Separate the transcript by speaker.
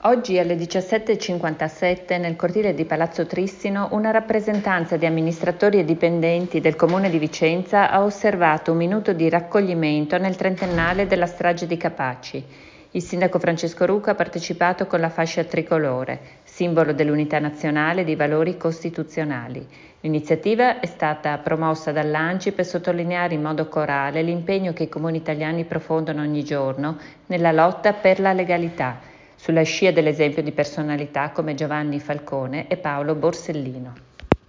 Speaker 1: Oggi alle 17:57 nel cortile di Palazzo Trissino una rappresentanza di amministratori e dipendenti del Comune di Vicenza ha osservato un minuto di raccoglimento nel trentennale della strage di Capaci. Il sindaco Francesco Rucca ha partecipato con la fascia tricolore, simbolo dell'unità nazionale e di valori costituzionali. L'iniziativa è stata promossa dall'ANCI per sottolineare in modo corale l'impegno che i comuni italiani profondono ogni giorno nella lotta per la legalità, sulla scia dell'esempio di personalità come Giovanni Falcone e Paolo Borsellino.